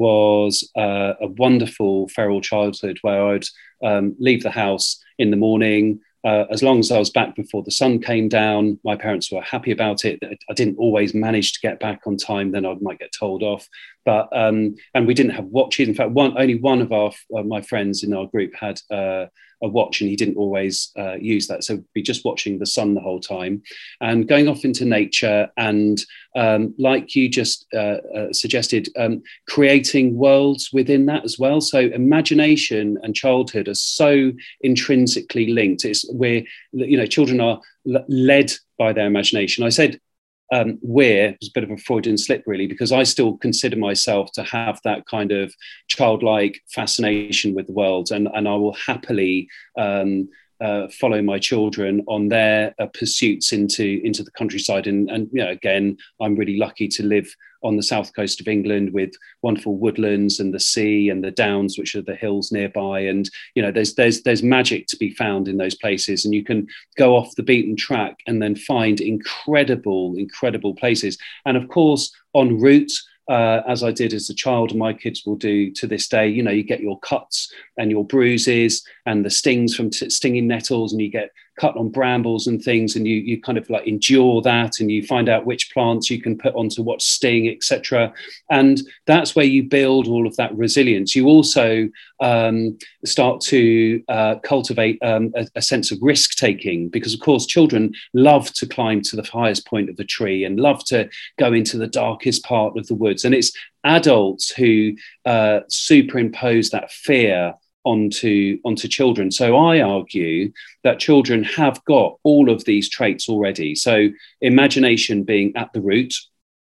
was uh, a wonderful feral childhood where I'd um, leave the house in the morning. Uh, as long as I was back before the sun came down, my parents were happy about it. I didn't always manage to get back on time, then I might get told off. But um, and we didn't have watches. In fact, one only one of our uh, my friends in our group had uh, a watch, and he didn't always uh, use that. So we'd be just watching the sun the whole time, and going off into nature, and um, like you just uh, uh, suggested, um, creating worlds within that as well. So imagination and childhood are so intrinsically linked. It's where, you know, children are l- led by their imagination. I said um, we're, it's a bit of a Freudian slip really, because I still consider myself to have that kind of childlike fascination with the world, and, and I will happily um, uh, follow my children on their uh, pursuits into, into the countryside. And, and, you know, again, I'm really lucky to live on the south coast of England with wonderful woodlands and the sea and the downs, which are the hills nearby. And, you know, there's there's there's magic to be found in those places, and you can go off the beaten track and then find incredible, incredible places. And of course, en route, uh, as I did as a child, and my kids will do to this day, you know, you get your cuts and your bruises and the stings from t- stinging nettles, and you get cut on brambles and things, and you you kind of like endure that, and you find out which plants you can put onto what sting, et cetera. And that's where you build all of that resilience. You also um, start to uh, cultivate um, a, a sense of risk taking, because of course children love to climb to the highest point of the tree and love to go into the darkest part of the woods. And it's adults who uh, superimpose that fear onto onto children. So I argue that children have got all of these traits already. So imagination being at the root,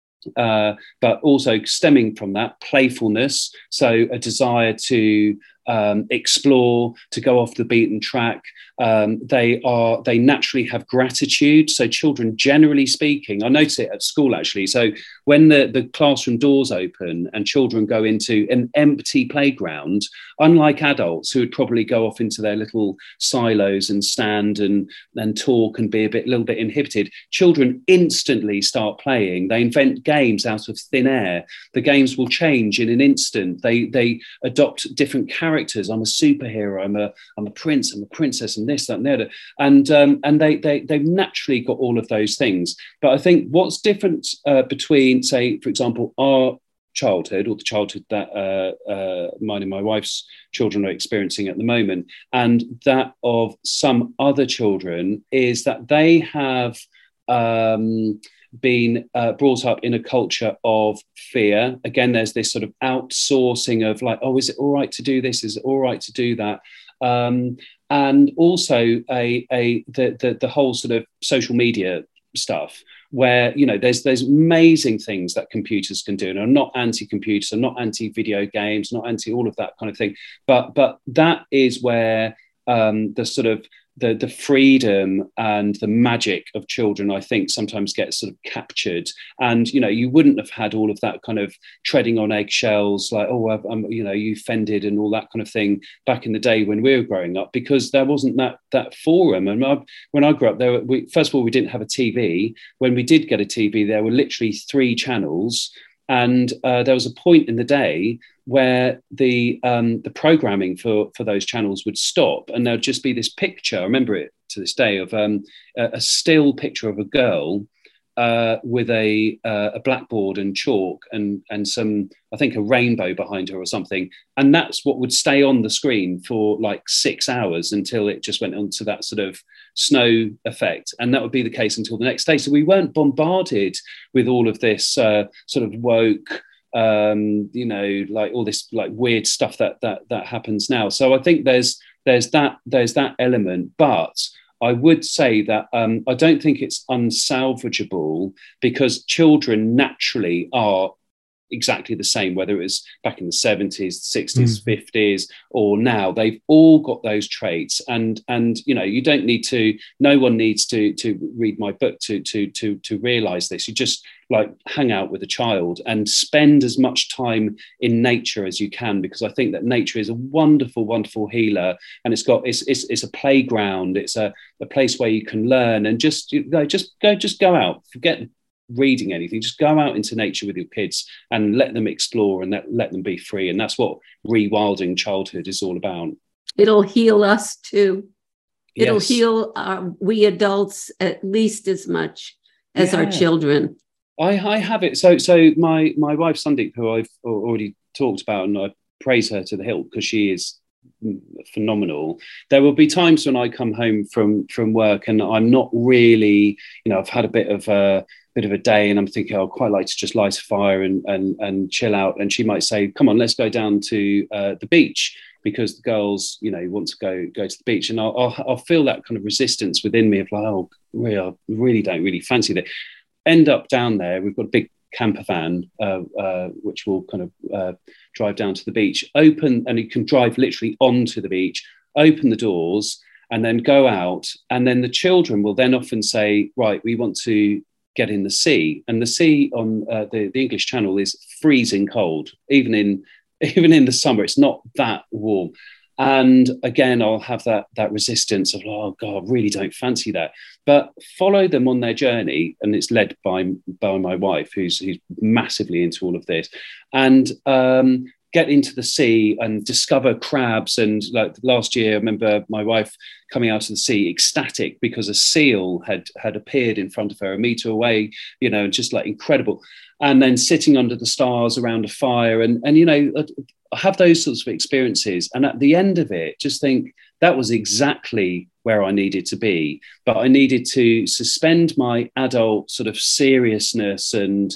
uh, but also stemming from that, playfulness. So a desire to um, explore, to go off the beaten track. Um, they are they naturally have gratitude. So children, generally speaking, I notice it at school actually. So when the, the classroom doors open and children go into an empty playground, unlike adults who would probably go off into their little silos and stand and, and talk and be a bit, little bit inhibited, children instantly start playing. They invent games out of thin air. The games will change in an instant. They they adopt different characters. I'm a superhero. I'm a I'm a prince. I'm a princess, and this, that, and the other. And um, and they they they've naturally got all of those things. But I think what's different uh, between, say, for example, our childhood, or the childhood that uh, uh, mine and my wife's children are experiencing at the moment, and that of some other children, is that they have um, been uh, brought up in a culture of fear. Again, there's this sort of outsourcing of like, oh, is it all right to do this? Is it all right to do that? Um, and also a, a the, the the whole sort of social media stuff, where, you know, there's there's amazing things that computers can do. And I'm not anti-computers, I'm not anti-video games, not anti all of that kind of thing. But but that is where um, the sort of the the freedom and the magic of children, I think, sometimes gets sort of captured. And, you know, you wouldn't have had all of that kind of treading on eggshells, like, oh, I'm, you know, you offended and all that kind of thing back in the day when we were growing up, because there wasn't that that forum. And I, when I grew up, there were, we, first of all, we didn't have a T V. When we did get a T V, there were literally three channels. And uh, there was a point in the day where the um, the programming for, for those channels would stop, and there'd just be this picture. I remember it to this day, of um, a, a still picture of a girl uh, with a uh, a blackboard and chalk and and some, I think, a rainbow behind her or something. And that's what would stay on the screen for like six hours until it just went on to that sort of snow effect. And that would be the case until the next day. So we weren't bombarded with all of this uh, sort of woke, um, you know, like all this like weird stuff that that that happens now. So I think there's there's that there's that element, but I would say that um, I don't think it's unsalvageable, because children naturally are exactly the same, whether it was back in the seventies, sixties, mm-hmm. fifties, or now. They've all got those traits. And, and you know, you don't need to, no one needs to to read my book to, to, to, to realize this. You just like hang out with a child and spend as much time in nature as you can, because I think that nature is a wonderful, wonderful healer. And it's got, it's, it's, it's a playground. It's a, a place where you can learn, and just, you know, just go, just go out, forget reading anything, just go out into nature with your kids and let them explore and let, let them be free. And that's what rewilding childhood is all about. It'll heal us too. It'll Yes. heal uh, we adults at least as much as Yeah. our children. I, I have it. So, so my, my wife, Sandeep, who I've already talked about, and I praise her to the hilt because she is phenomenal. There will be times when I come home from, from work and I'm not really, you know, I've had a bit of a bit of a day and I'm thinking, oh, I'd quite like to just light a fire and, and, and chill out. And she might say, come on, let's go down to uh, the beach, because the girls, you know, want to go, go to the beach. And I'll, I'll, I'll feel that kind of resistance within me of like, oh, really, I really don't really fancy that. End up down there, we've got a big camper van, uh, uh, which will kind of uh, drive down to the beach, open, and you can drive literally onto the beach, open the doors, and then go out. And then the children will then often say, right, we want to get in the sea. And the sea on uh, the, the English Channel is freezing cold, even in even in the summer. It's not that warm. And again, I'll have that that resistance of, oh God, I really don't fancy that. But follow them on their journey, and it's led by by my wife, who's who's massively into all of this, and um, get into the sea and discover crabs. And like last year, I remember my wife coming out of the sea ecstatic because a seal had had appeared in front of her a meter away, you know, just like incredible. And then sitting under the stars around a fire, and and you know. have those sorts of experiences, and at the end of it just think that was exactly where I needed to be, but I needed to suspend my adult sort of seriousness and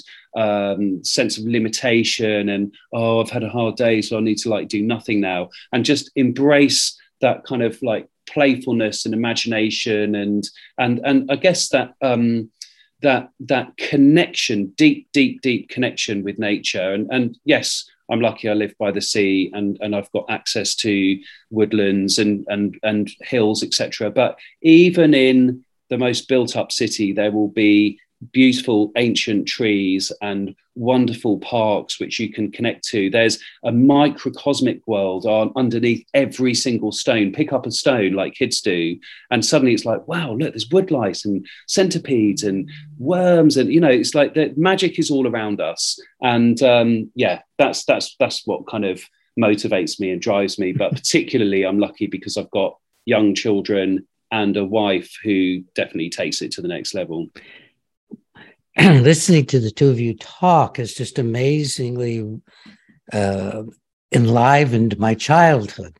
um, sense of limitation and, oh, I've had a hard day, so I need to like do nothing now, and just embrace that kind of like playfulness and imagination and and and I guess that um that that connection, deep deep deep connection with nature. And and yes, I'm lucky I live by the sea, and, and I've got access to woodlands and, and, and hills, et cetera. But even in the most built up city, there will be beautiful ancient trees and wonderful parks which you can connect to. There's a microcosmic world on underneath every single stone. Pick up a stone like kids do, and suddenly it's like, wow, look, there's woodlice and centipedes and worms, and you know, it's like the magic is all around us. And um, yeah, that's that's that's what kind of motivates me and drives me. But particularly, I'm lucky because I've got young children and a wife who definitely takes it to the next level. Listening to the two of you talk has just amazingly uh, enlivened my childhood.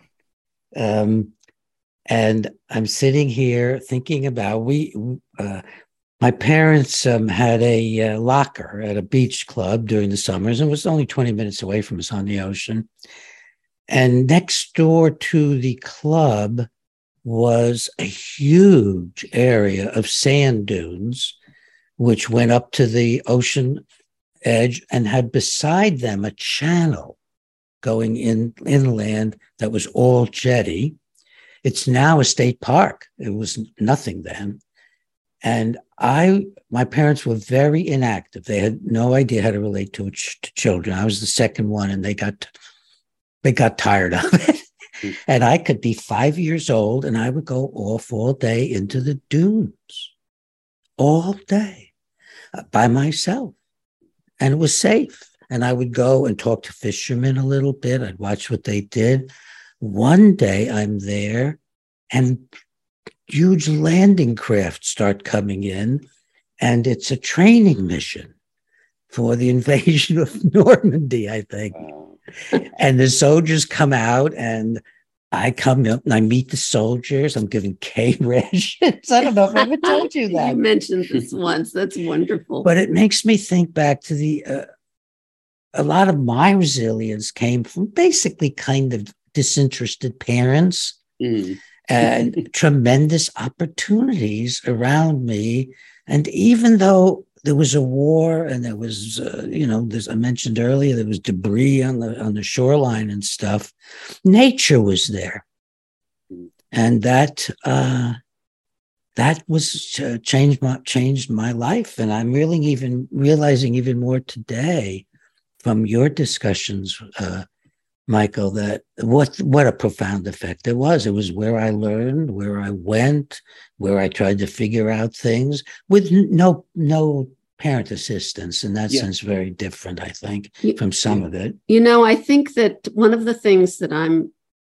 Um, and I'm sitting here thinking about, we, uh, my parents um, had a uh, locker at a beach club during the summers, and it was only twenty minutes away from us on the ocean. And next door to the club was a huge area of sand dunes, which went up to the ocean edge and had beside them a channel going in inland that was all jetty. It's now a state park. It was nothing then. And I, my parents were very inactive. They had no idea how to relate to, ch- to children. I was the second one, and they got, they got tired of it. And I could be five years old, and I would go off all day into the dunes, all day. By myself, and it was safe. And I would go and talk to fishermen a little bit. I'd watch what they did. One day I'm there, and huge landing craft start coming in, and it's a training mission for the invasion of Normandy, I think. And the soldiers come out, and I come up and I meet the soldiers. I'm giving K rations. I don't know if I ever told you that. You mentioned this once. That's wonderful. But it makes me think back to the, uh, a lot of my resilience came from basically kind of disinterested parents mm. and tremendous opportunities around me. And even though there was a war, and there was, uh, you know, there's, I mentioned earlier, there was debris on the on the shoreline and stuff. Nature was there, and that uh, that was uh, changed my changed my life. And I'm really even realizing even more today from your discussions, uh, Michael, that what what a profound effect it was. It was where I learned, where I went, where I tried to figure out things with no no parent assistance. In that Yeah. sense, very different, I think, You- from some of it. You know, I think that one of the things that I'm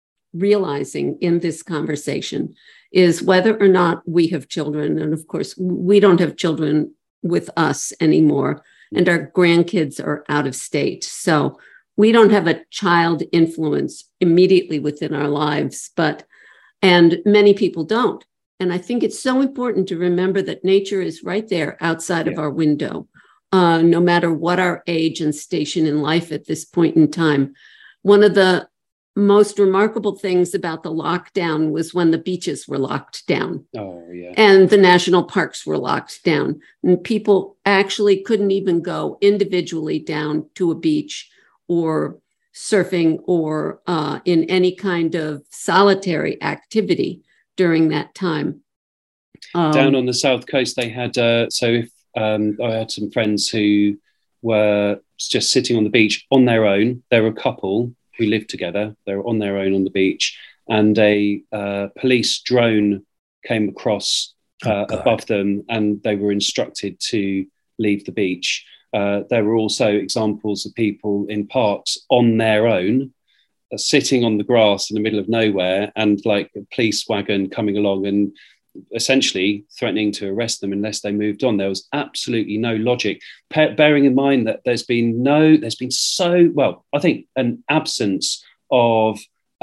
realizing in this conversation is whether or not we have children. And of course, we don't have children with us anymore, and our grandkids are out of state. So we don't have a child influence immediately within our lives, but, and many people don't. And I think it's so important to remember that nature is right there outside of Yeah. our window, uh, no matter what our age and station in life at this point in time. One of the most remarkable things about the lockdown was when the beaches were locked down Oh, yeah. and the national parks were locked down, and people actually couldn't even go individually down to a beach or surfing or uh, in any kind of solitary activity during that time. Um, Down on the south coast, they had uh, so if um, I had some friends who were just sitting on the beach on their own. They were a couple who lived together. They were on their own on the beach, and a uh, police drone came across uh, Oh, God. above them, and they were instructed to leave the beach. Uh, there were also examples of people in parks on their own, uh, sitting on the grass in the middle of nowhere, and like a police wagon coming along and essentially threatening to arrest them unless they moved on. There was absolutely no logic, pa- bearing in mind that there's been no, there's been so, well, I think an absence of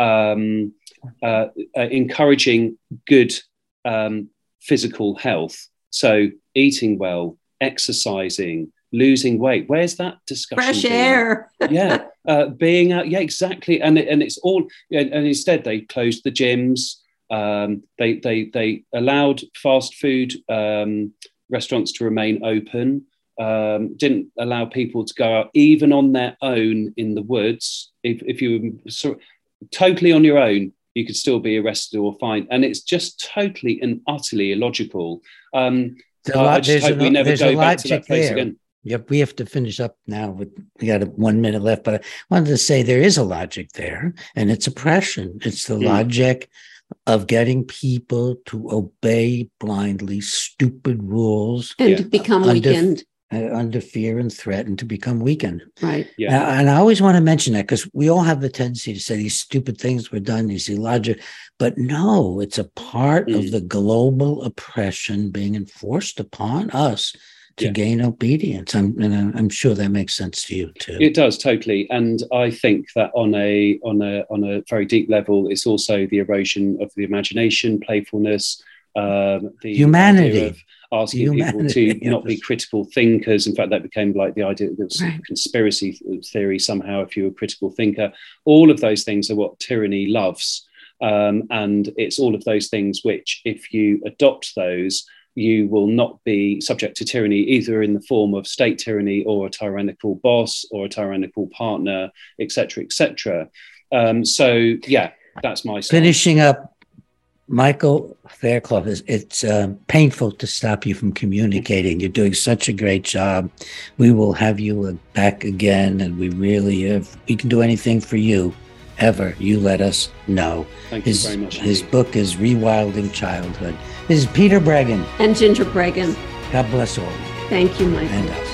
um, uh, uh, encouraging good um, physical health. So eating well, exercising, losing weight. Where's that discussion? fresh been? air. Yeah, uh, being out. Yeah, exactly. And it- and it's all. And, and instead, they closed the gyms. Um, they they they allowed fast food um, restaurants to remain open. Um, didn't allow people to go out even on their own in the woods. If if you were sort of totally on your own, you could still be arrested or fined. And it's just totally and utterly illogical. Um, There's a I lot- just there's hope a- we never there's a go back to that logic place there. again. Yep, we have to finish up now. With, we got a, one minute left, but I wanted to say there is a logic there, and it's oppression. It's the Mm. logic of getting people to obey blindly stupid rules And Yeah. to become Under- weakened. uh, under fear and threat, and to become weakened. Right. Yeah. And, and I always want to mention that because we all have the tendency to say these stupid things were done, you see logic, but no, it's a part Mm. of the global oppression being enforced upon us to Yeah. gain obedience. I'm, and I'm, I'm sure that makes sense to you too. It does totally, and I think that on a on a on a very deep level, it's also the erosion of the imagination, playfulness, um, the Humanity. idea of asking people Humanity, to not be yes. critical thinkers. In fact, that became like the idea that there was Right. conspiracy theory somehow. If you're a critical thinker, all of those things are what tyranny loves, um, and it's all of those things which, if you adopt those, you will not be subject to tyranny, either in the form of state tyranny or a tyrannical boss or a tyrannical partner, et cetera, et cetera. Um, so, yeah, that's my stance. Finishing up, Michael Fairclough, it's, it's uh, painful to stop you from communicating. You're doing such a great job. We will have you uh, back again, and we really, if we can do anything for you, ever, you let us know. Thank His, you very much. his indeed. book is Rewilding Childhood. This is Peter Bregan. And Ginger Bregan. God bless all of you Thank you, Michael. and us.